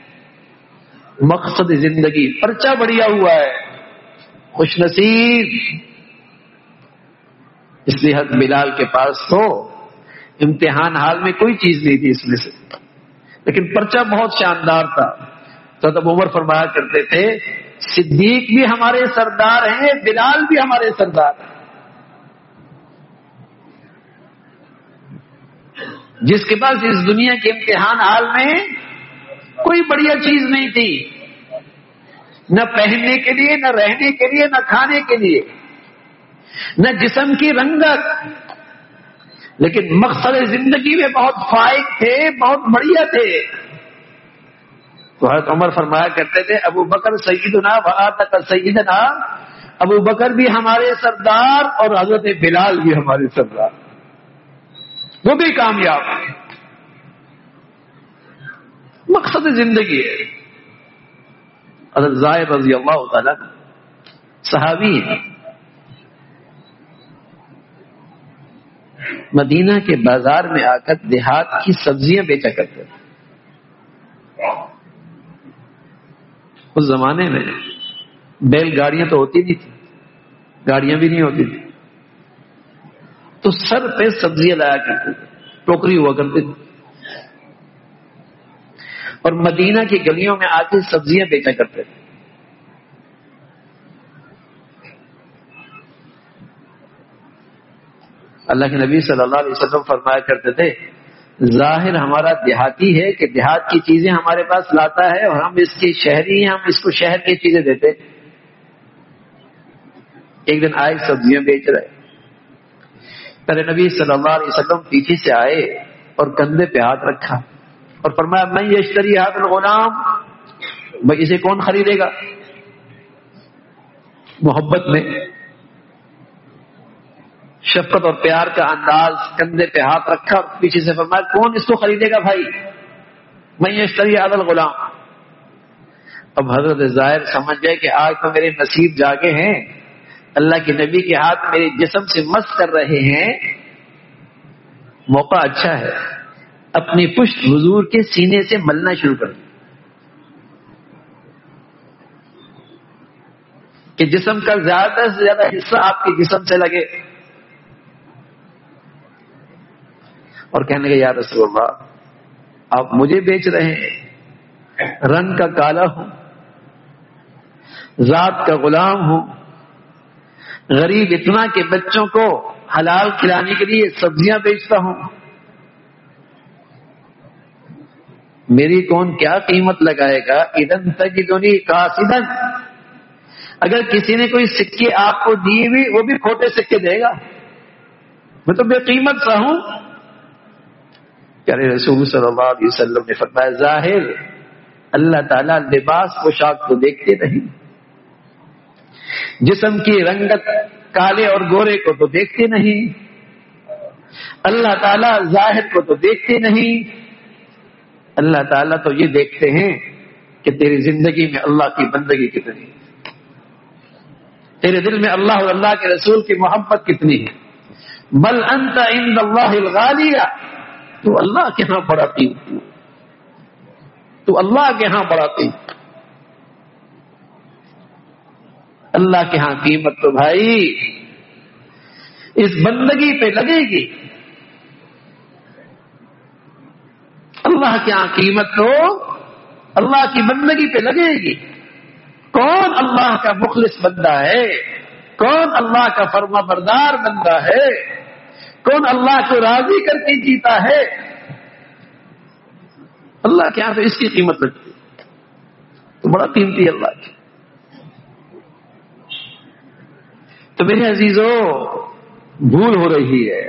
Speaker 2: مقصد زندگی پرچہ بڑھیا ہوا ہے، خوش نصیب۔ اس لیے حضرت بلال کے پاس تو امتحان حال میں کوئی چیز نہیں تھی اس میں سے، لیکن پرچہ بہت شاندار تھا. تو تب عمر فرمایا کرتے تھے صدیق بھی ہمارے سردار ہیں، بلال بھی ہمارے سردار ہیں. جس کے پاس اس دنیا کے امتحان حال میں کوئی بڑھیا چیز نہیں تھی، نہ پہننے کے لیے، نہ رہنے کے لیے، نہ کھانے کے لیے، نہ جسم کی رنگت، لیکن مقصد زندگی میں بہت فائق تھے، بہت بڑھیا تھے. تو حضرت عمر فرمایا کرتے تھے ابو بکر سیدنا و آتک سیدنا، ابو بکر بھی ہمارے سردار اور حضرت بلال بھی ہمارے سردار، وہ بھی کامیاب ہیں. مقصد زندگی ہے. حضرت زائر رضی اللہ تعالیٰ صحابی ہیں، مدینہ کے بازار میں آ کر دیہات کی سبزیاں بیچا کرتے تھے. اس زمانے میں بیل گاڑیاں تو ہوتی نہیں تھی، گاڑیاں بھی نہیں ہوتی تھی، تو سر پہ سبزیاں لایا کرتے تھے، ٹوکری ہوا کرتے تھے، اور مدینہ کی گلیوں میں آ کے سبزیاں بیچا کرتے تھے. اللہ کے نبی صلی اللہ علیہ وسلم فرمایا کرتے تھے ظاہر ہمارا دیہاتی ہے کہ دیہات کی چیزیں ہمارے پاس لاتا ہے اور ہم اس کے شہری ہیں، ہم اس کو شہر کی چیزیں دیتے. ایک دن آئے سبزیاں بیچ رہے، میرے نبی صلی اللہ علیہ وسلم پیچھے سے آئے اور کندھے پہ ہاتھ رکھا اور فرمایا میں یشتری هذا الغلام، بھائی اسے کون خریدے گا؟ محبت میں، شفقت اور پیار کا انداز، کندھے پہ ہاتھ رکھا اور پیچھے سے فرمایا کون اس کو خریدے گا بھائی؟ میں یشتری هذا الغلام. اب حضرت ظاہر سمجھ گئے کہ آج تو میرے نصیب جاگے ہیں، اللہ کے نبی کے ہاتھ میرے جسم سے مس کر رہے ہیں، موقع اچھا ہے. اپنی پشت حضور کے سینے سے ملنا شروع کر دیا کہ جسم کا زیادہ سے زیادہ حصہ آپ کے جسم سے لگے، اور کہنے لگے یا رسول اللہ آپ مجھے بیچ رہے ہیں، رنگ کا کالا ہوں، ذات کا غلام ہوں، غریب اتنا کہ بچوں کو حلال کھلانے کے لیے سبزیاں بیچتا ہوں، میری کون کیا قیمت لگائے گا؟ اذن تجدنی قاصدا، اگر کسی نے کوئی سکے آپ کو دیے بھی وہ بھی کھوٹے سکے دے گا، میں تو بے قیمت سا ہوں. پیارے رسول صلی اللہ علیہ وسلم نے فرمایا ظاہر اللہ تعالیٰ لباس پوشاک کو دیکھتے نہیں، جسم کی رنگت کالے اور گورے کو تو دیکھتے نہیں، اللہ تعالیٰ ظاہر کو تو دیکھتے نہیں، اللہ تعالیٰ تو یہ دیکھتے ہیں کہ تیری زندگی میں اللہ کی بندگی کتنی ہے، تیرے دل میں اللہ اور اللہ کے رسول کی محبت کتنی ہے. بل انت عند اللہ الغالیہ، تو اللہ کے ہاں بڑا قیمتی، تو اللہ کے ہاں بڑا قیمتی. اللہ کے ہاں قیمت تو بھائی اس بندگی پہ لگے گی، اللہ کے ہاں قیمت تو اللہ کی بندگی پہ لگے گی. کون اللہ کا مخلص بندہ ہے، کون اللہ کا فرما بردار بندہ ہے، کون اللہ کو راضی کر کے جیتا ہے، اللہ کے یہاں تو اس کی قیمت لگتی ہے، تو بڑا قیمتی ہے اللہ کی. تو میرے عزیزوں بھول ہو رہی ہے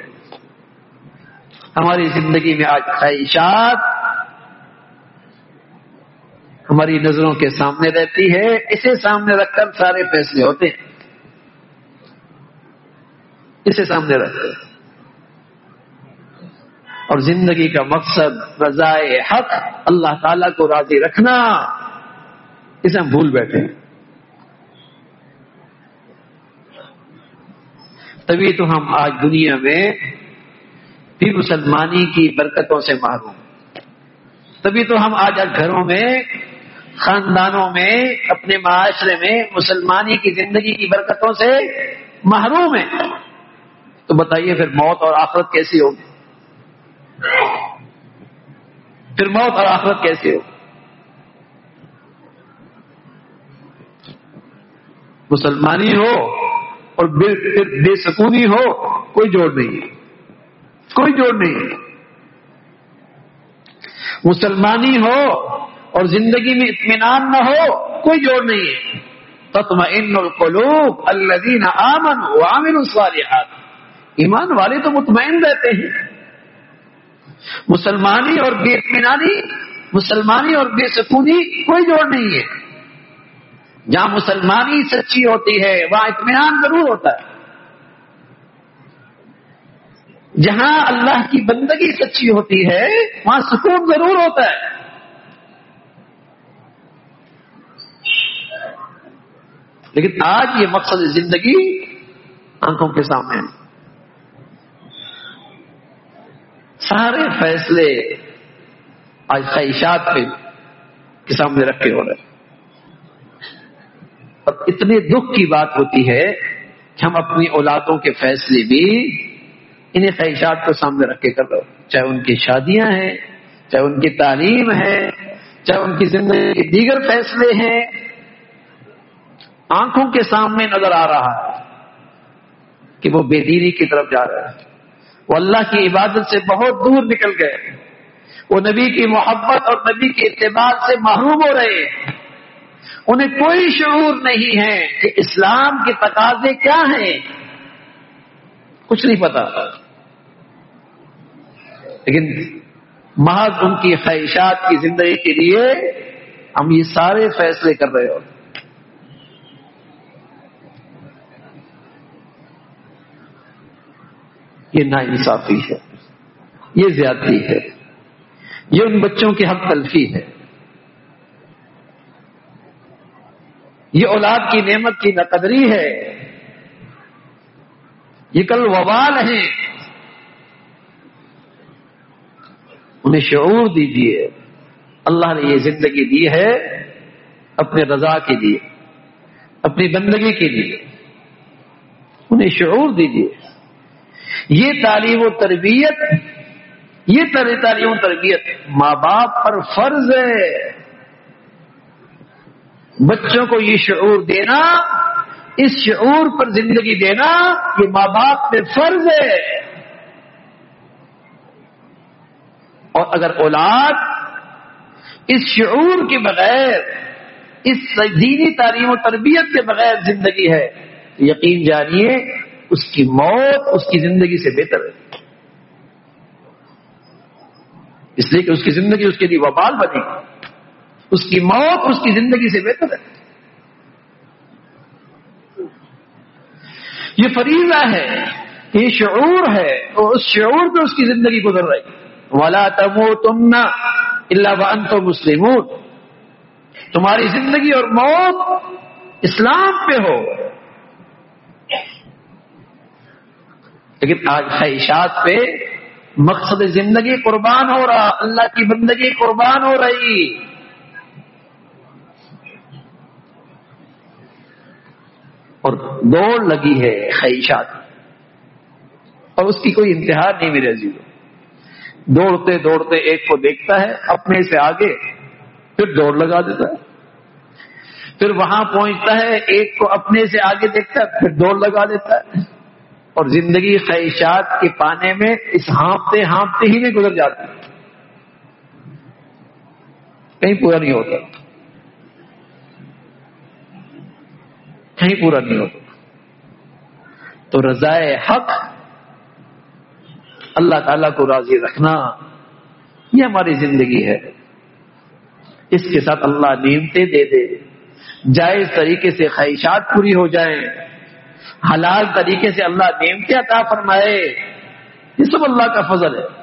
Speaker 2: ہماری زندگی میں، آج خواہشات ہماری نظروں کے سامنے رہتی ہے، اسے سامنے رکھ کر سارے فیصلے ہوتے ہیں، اسے سامنے رکھ کر. اور زندگی کا مقصد رضائے حق، اللہ تعالیٰ کو راضی رکھنا، اسے ہم بھول بیٹھے ہیں. تبھی تو ہم آج دنیا میں بھی مسلمانی کی برکتوں سے محروم، تبھی تو ہم آج گھروں میں، خاندانوں میں، اپنے معاشرے میں مسلمانی کی زندگی کی برکتوں سے محروم ہیں. تو تو بتائیے پھر موت اور آخرت کیسی ہوگی؟ پھر موت اور آخرت کیسی ہوگی؟ مسلمانی ہو اور بے سکونی ہو، کوئی جوڑ نہیں ہے، کوئی جوڑ نہیں ہے۔ مسلمانی ہو اور زندگی میں اطمینان نہ ہو، کوئی جوڑ نہیں ہے۔ تطمئن القلوب الذین آمنوا وعملوا الصالحات، ایمان والے تو مطمئن رہتے ہیں۔ مسلمانی اور بے اطمینانی، مسلمانی اور بے سکونی کوئی جوڑ نہیں ہے۔ جہاں مسلمانی سچی ہوتی ہے وہاں اطمینان ضرور ہوتا ہے، جہاں اللہ کی بندگی سچی ہوتی ہے وہاں سکون ضرور ہوتا ہے۔ لیکن آج یہ مقصد زندگی آنکھوں کے سامنے ہے۔ سارے فیصلے آج خواہشات کے سامنے رکھے ہو رہے ہیں، اور اتنے دکھ کی بات ہوتی ہے کہ ہم اپنی اولادوں کے فیصلے بھی انہیں خواہشات کو سامنے رکھ کے کر رہے ہو، چاہے ان کی شادیاں ہیں، چاہے ان کی تعلیم ہے، چاہے ان کی زندگی کے دیگر فیصلے ہیں، آنکھوں کے سامنے نظر آ رہا ہے کہ وہ بے دینی کی طرف جا رہا ہے، وہ اللہ کی عبادت سے بہت دور نکل گئے، وہ نبی کی محبت اور نبی کے اتباع سے محروم ہو رہے ہیں۔ انہیں کوئی شعور نہیں ہے کہ اسلام کے تقاضے کیا ہیں، کچھ نہیں پتا، لیکن محض ان کی خواہشات کی زندگی کے لیے ہم یہ سارے فیصلے کر رہے ہو۔ یہ ناانصافی ہے، یہ زیادتی ہے، یہ ان بچوں کی حق تلفی ہے، یہ اولاد کی نعمت کی ناقدری ہے، یہ کل وبال ہیں۔ انہیں شعور دیجیے، اللہ نے یہ زندگی دی ہے اپنے رضا کے لیے، اپنی بندگی کے لیے، انہیں شعور دیجیے۔ یہ تعلیم و تربیت، یہ تعلیم و تربیت ماں باپ پر فرض ہے۔ بچوں کو یہ شعور دینا، اس شعور پر زندگی دینا، یہ ماں باپ پہ فرض ہے۔ اور اگر اولاد اس شعور کے بغیر، اس دینی تعلیم و تربیت کے بغیر زندگی ہے تو یقین جانیے اس کی موت اس کی زندگی سے بہتر ہے، اس لیے کہ اس کی زندگی اس کے لیے وبال بنے گی، اس کی موت اس کی زندگی سے بہتر ہے۔ یہ فریضہ ہے، یہ شعور ہے، اور اس شعور پہ اس کی زندگی گزر رہی ہے۔ وَلَا تَمُوتُنَّ إِلَّا وَأَنْتُمْ مُسْلِمُونَ، تمہاری زندگی اور موت اسلام پہ ہو۔ لیکن آج خواہشات پہ مقصد زندگی قربان ہو رہا، اللہ کی بندگی قربان ہو رہی۔ اور دوڑ لگی ہے خواہشات، اور اس کی کوئی انتہا نہیں میرے عزیزوں۔ دوڑتے دوڑتے ایک کو دیکھتا ہے اپنے سے آگے، پھر دوڑ لگا دیتا ہے، پھر وہاں پہنچتا ہے ایک کو اپنے سے آگے دیکھتا ہے، پھر دوڑ لگا دیتا ہے، اور زندگی خواہشات کے پانے میں اس ہانپتے ہانپتے ہی میں گزر جاتی ہے، کہیں پورا نہیں ہوتا، کہیں پورا نہیں ہوتا۔ تو رضائے حق، اللہ تعالیٰ کو راضی رکھنا، یہ ہماری زندگی ہے۔ اس کے ساتھ اللہ نعمتیں دے دے، جائز طریقے سے خواہشات پوری ہو جائیں، حلال طریقے سے اللہ نعمتیں عطا فرمائے، یہ سب اللہ کا فضل ہے۔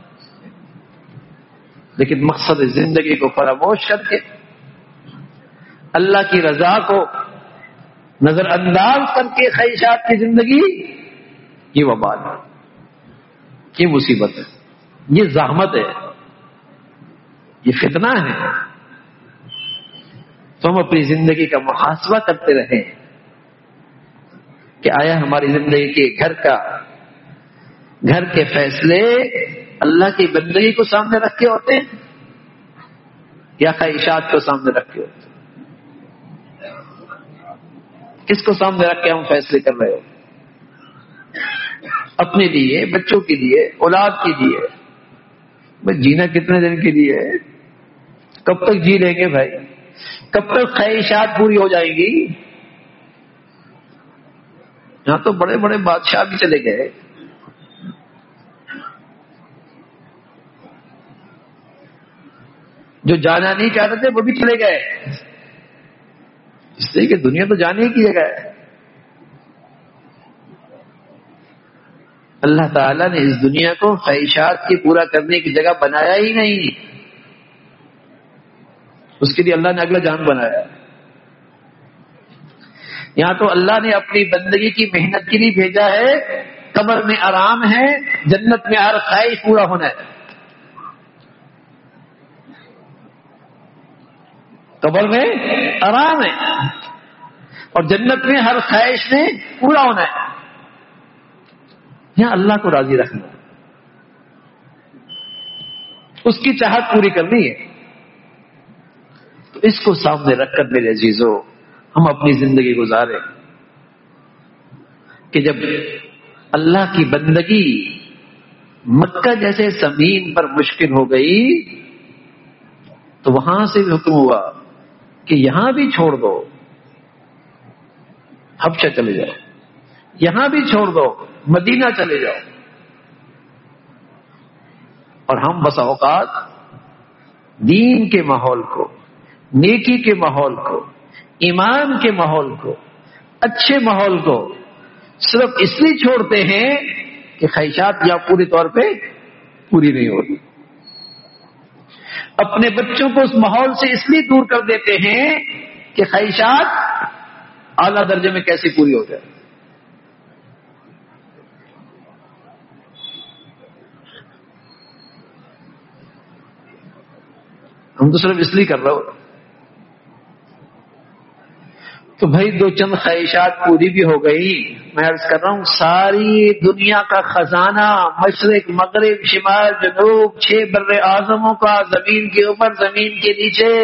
Speaker 2: لیکن مقصد زندگی کو فراموش کر کے اللہ کی رضا کو نظر انداز کر کے خواہشات کی زندگی، یہ وبال ہے، یہ مصیبت ہے، یہ زحمت ہے، یہ فتنہ ہے۔ تو ہم اپنی زندگی کا محاسبہ کرتے رہیں کہ آیا ہماری زندگی کے گھر کا گھر کے فیصلے اللہ کی بندگی کو سامنے رکھ کے ہوتے ہیں یا خواہشات کو سامنے رکھ کے ہوتے ہیں؟ کس کو سامنے رکھ کے ہم فیصلے کر رہے ہو؟ اپنے لیے، بچوں کے لیے، اولاد کے لیے؟ بس جینا کتنے دن کے لیے ہے؟ کب تک جی لیں گے بھائی؟ کب تک خواہشات پوری ہو جائیں گی؟ یہاں تو بڑے بڑے بادشاہ بھی چلے گئے، جو جانا نہیں چاہتے تھے وہ بھی چلے گئے، اس لیے کہ دنیا تو جانے کی جگہ ہے۔ اللہ تعالیٰ نے اس دنیا کو خواہشات کی پورا کرنے کی جگہ بنایا ہی نہیں، اس کے لیے اللہ نے اگلا جان بنایا۔ یہاں تو اللہ نے اپنی بندگی کی محنت کے لیے بھیجا ہے، قبر میں آرام ہے، جنت میں ہر خواہش پورا ہونا ہے۔ قبر میں آرام ہے اور جنت میں ہر خواہش میں پورا ہونا ہے۔ یہاں اللہ کو راضی رکھنا، اس کی چاہت پوری کرنی ہے۔ تو اس کو سامنے رکھ کر میرے عزیزوں ہم اپنی زندگی گزاریں کہ جب اللہ کی بندگی مکہ جیسے زمین پر مشکل ہو گئی تو وہاں سے بھی حکم ہوا کہ یہاں بھی چھوڑ دو، حبشہ چلے جاؤ، یہاں بھی چھوڑ دو، مدینہ چلے جاؤ۔ اور ہم بسا اوقات دین کے ماحول کو، نیکی کے ماحول کو، ایمان کے ماحول کو، اچھے ماحول کو صرف اس لیے چھوڑتے ہیں کہ خواہشات یا پوری طور پہ پوری نہیں ہوتی۔ اپنے بچوں کو اس ماحول سے اس لیے دور کر دیتے ہیں کہ خواہشات اعلیٰ درجے میں کیسے پوری ہو جائے۔ ہم تو صرف اس لیے کر رہے ہو تو بھائی دو چند خواہشات پوری بھی ہو گئی، میں عرض کر رہا ہوں ساری دنیا کا خزانہ، مشرق مغرب شمال جنوب، 6 بر اعظموں کا، زمین کے اوپر زمین کے نیچے،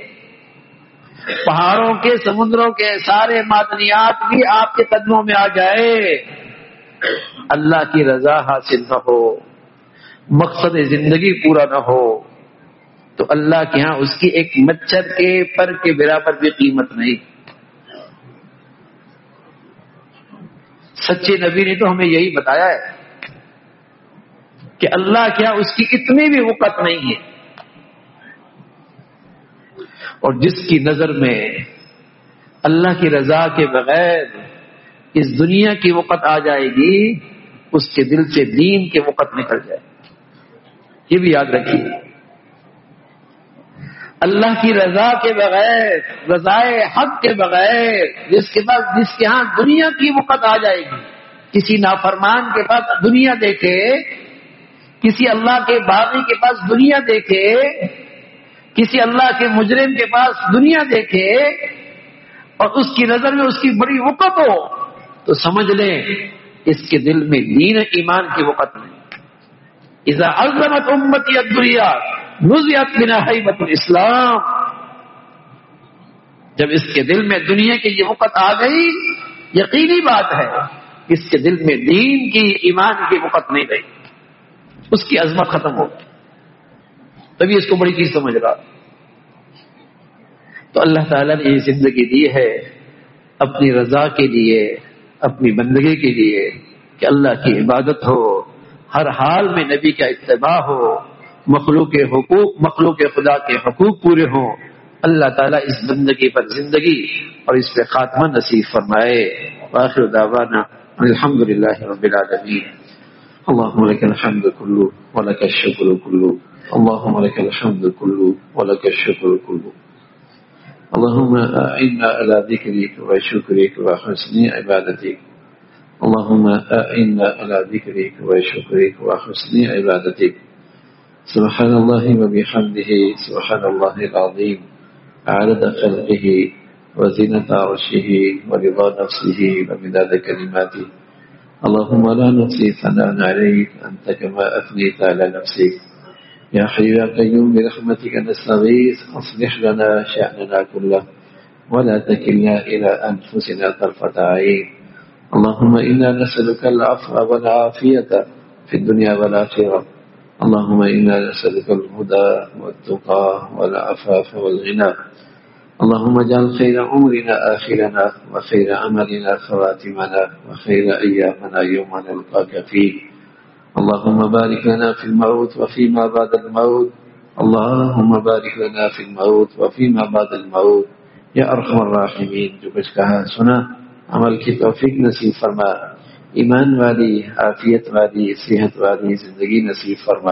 Speaker 2: پہاڑوں کے سمندروں کے سارے معدنیات بھی آپ کے قدموں میں آ جائے، اللہ کی رضا حاصل نہ ہو، مقصد زندگی پورا نہ ہو تو اللہ کے ہاں اس کی ایک مچھر کے پر کے برابر بھی قیمت نہیں۔ سچے نبی نے تو ہمیں یہی بتایا ہے کہ اللہ کیا اس کی اتنی بھی وقت نہیں ہے، اور جس کی نظر میں اللہ کی رضا کے بغیر اس دنیا کی وقت آ جائے گی اس کے دل سے دین کے وقت نکل جائے، یہ بھی یاد رکھیے۔ اللہ کی رضا کے بغیر، رضائے حق کے بغیر جس کے ہاں دنیا کی وقت آ جائے گی، کسی نافرمان کے پاس دنیا دیکھے، کسی اللہ کے باغی کے پاس دنیا دیکھے، کسی اللہ کے مجرم کے پاس دنیا دیکھے اور اس کی نظر میں اس کی بڑی وقت ہو تو سمجھ لیں اس کے دل میں دین ایمان کی وقت نہیں۔ اذا عظمت امتی الدنیا نزعت منها ہیبۃ الاسلام، جب اس کے دل میں دنیا کی یہ وقت آ گئی یقینی بات ہے اس کے دل میں دین کی ایمان کی وقت نہیں رہی، اس کی عظمت ختم ہو گئی، تبھی اس کو بڑی چیز سمجھ رہا۔ تو اللہ تعالیٰ نے یہ زندگی دی ہے اپنی رضا کے لیے، اپنی بندگی کے لیے کہ اللہ کی عبادت ہو، ہر حال میں نبی کا اتباع ہو، مخلوق خدا کے حقوق پورے ہوں۔ اللہ تعالیٰ اس بندگی پر زندگی اور اس پہ خاتمہ نصیب فرمائے۔ وآخر دعوانا الحمد للہ رب العالمین۔ اللهم لك الحمد كله ولك الشكر كله، اللهم لك الحمد كله ولك الشكر كله، اللهم أعنا على ذكرك وشكرك وحسن عبادتك، اللهم أعنا على ذكرك وشكرك وحسن عبادتك، سبحان الله وبحمده سبحان الله العظيم، عدد خلقه وزنة عرشه ورضا نفسه ومداد كلماته
Speaker 1: اللهم لا نحصي ثناء عليك أنت كما أثنيت على نفسك يا حي يا قيوم برحمتك نستغيث أصلح لنا شأننا كله ولا تكلنا إلى أنفسنا طرفة عين اللهم إنا نسألك العفو والعافية في الدنيا والآخرة اللهم إنا نسألك الهدى والتقى والعفاف والغنى اللهم اجعل خير عمرنا آخرنا وخير عملنا خواتمنا وخير أيامنا يوم نلقاك فيه اللهم بارك لنا في الموت وفيما بعد الموت اللهم بارك لنا في الموت وفيما بعد الموت یا ارحم الراحمین جو کچھ کہا سنا عمل کی توفیق نصیب فرما ایمان والی عافیت والی صحت والی زندگی نصیب فرما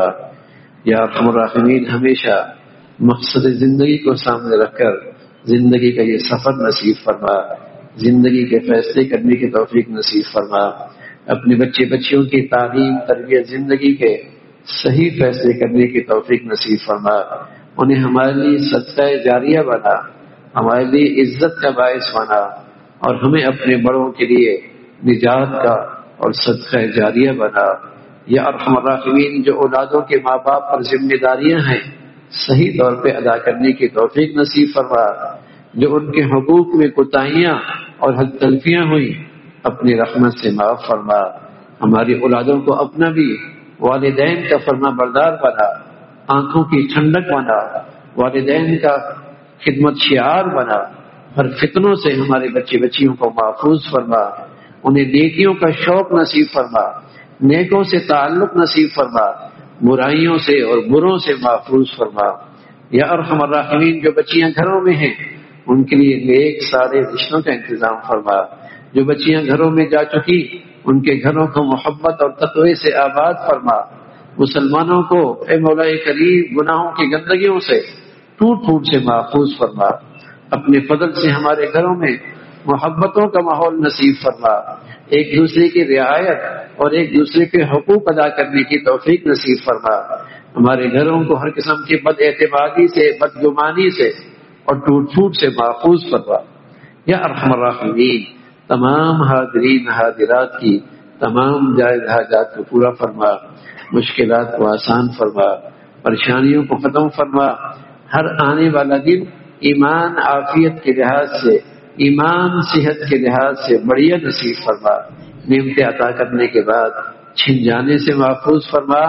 Speaker 1: یا ارحم الراحمین ہمیشہ مقصد زندگی کو سامنے رکھ کر زندگی کا یہ سفر نصیب فرما زندگی کے فیصلے کرنے کی توفیق نصیب فرما اپنے بچے بچیوں کی تعلیم تربیت زندگی کے صحیح فیصلے کرنے کی توفیق نصیب فرما انہیں ہمارے لیے صدقہ جاریہ بنا ہمارے لیے عزت کا باعث بنا اور ہمیں اپنے بڑوں کے لیے نجات کا اور صدقہ جاریہ بنا یا ارحم الراحمین جو اولادوں کے ماں باپ پر ذمہ داریاں ہیں صحیح طور پہ ادا کرنے کی توفیق نصیب فرما جو ان کے حقوق میں کوتاہیاں اور حد تلفیاں ہوئی اپنی رحمت سے معاف فرما ہماری اولادوں کو اپنا بھی والدین کا فرما بردار بنا آنکھوں کی ٹھنڈک بنا والدین کا خدمت شعار بنا ہر فتنوں سے ہمارے بچے بچیوں کو محفوظ فرما انہیں نیکیوں کا شوق نصیب فرما نیکوں سے تعلق نصیب فرما برائیوں سے اور بروں سے محفوظ فرما یا ارحم الراحمین جو بچیاں گھروں میں ہیں ان کے لیے نیک سارے رشتوں کا انتظام فرما جو بچیاں گھروں میں جا چکی ان کے گھروں کو محبت اور تقوی سے آباد فرما مسلمانوں کو اے مولا کریم گناہوں کی گندگیوں سے ٹوٹ پھوٹ سے محفوظ فرما اپنے فضل سے ہمارے گھروں میں محبتوں کا ماحول نصیب فرما ایک دوسرے کی رعایت اور ایک دوسرے کے حقوق ادا کرنے کی توفیق نصیب فرما ہمارے گھروں کو ہر قسم کی بد اعتمادی سے بدگمانی سے اور ٹوٹ پھوٹ سے محفوظ فرما یا ارحم الراحمین تمام حاضرین حاضرات کی تمام جائز حاجات کو پورا فرما مشکلات کو آسان فرما پریشانیوں کو ختم فرما ہر آنے والا دن ایمان عافیت کے لحاظ سے ایمان صحت کے لحاظ سے بڑھیا نصیب فرما نعمتیں عطا کرنے کے بعد چھن جانے سے محفوظ فرما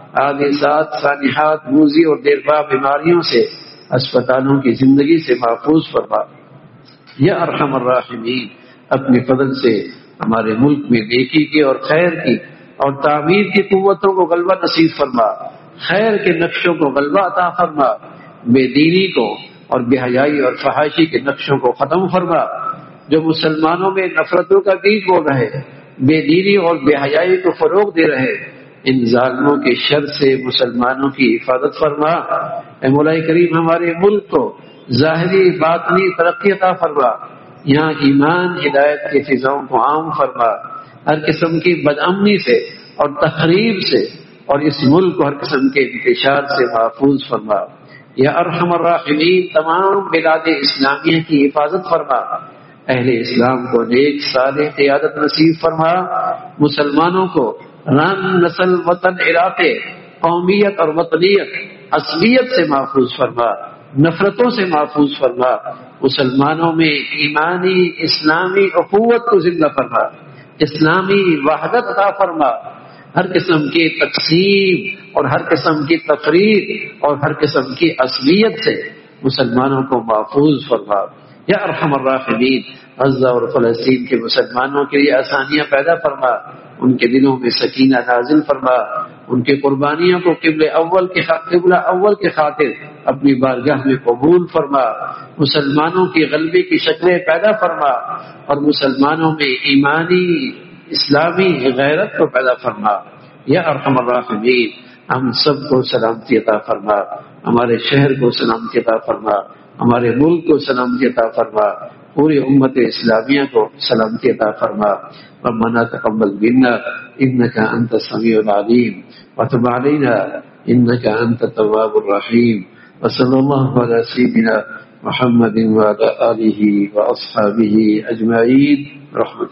Speaker 1: حادثات سانحات موذی اور دیرپا بیماریوں سے اسپتالوں کی زندگی سے محفوظ فرما یا ارحم الراحمین اپنے فضل سے ہمارے ملک میں نیکی کی اور خیر کی اور تعمیر کی قوتوں کو غلبہ نصیب فرما خیر کے نقشوں کو غلبہ عطا فرما بے دینی کو اور بے حیائی اور فحاشی کے نقشوں کو ختم فرما جو مسلمانوں میں نفرتوں کا بیج بو رہے بے دینی اور بے حیائی کو فروغ دے رہے ان ظالموں کے شر سے مسلمانوں کی حفاظت فرما اے مولا کریم ہمارے ملک کو ظاہری باطنی ترقی عطا فرما یہاں ایمان ہدایت کے فضاؤں کو عام فرما ہر قسم کی بدامنی سے اور تخریب سے اور اس ملک کو ہر قسم کے انتشار سے محفوظ فرما یا ارحم الراحمین تمام بلاد اسلامیہ کی حفاظت فرما اہل اسلام کو نیک صالح قیادت نصیب فرما مسلمانوں کو رنگ نسل وطن علاقے قومیت اور وطنیت اصلیت سے محفوظ فرما نفرتوں سے محفوظ فرما مسلمانوں میں ایمانی اسلامی اخوت کو زندہ فرما اسلامی وحدت عطا فرما ہر قسم کی تقسیم اور ہر قسم کی تفریق اور ہر قسم کی اصلیت سے مسلمانوں کو محفوظ فرما یا ارحم الراحمین غزہ اور فلسطین کے مسلمانوں کے لیے آسانیاں پیدا فرما ان کے دلوں میں سکینہ نازل فرما ان کی قربانیوں کو قبلہ اول کے خاطر اپنی بارگاہ میں قبول فرما مسلمانوں کی غلبے کی شکلیں پیدا فرما اور مسلمانوں میں ایمانی اسلامی غیرت کو پیدا فرما یا ارحم الراحمین ہم سب کو سلامتی عطا فرما ہمارے شہر کو سلامتی عطا فرما ہمارے ملک کو سلامتی عطا فرما پوری امت اسلامیہ کو سلامتی عطا فرما ربنا تقبل منا انك انت السميع العليم وتب علينا انك انت التواب الرحيم وصلى الله على سيدنا محمد وعلى اله واصحابه اجمعين رحمة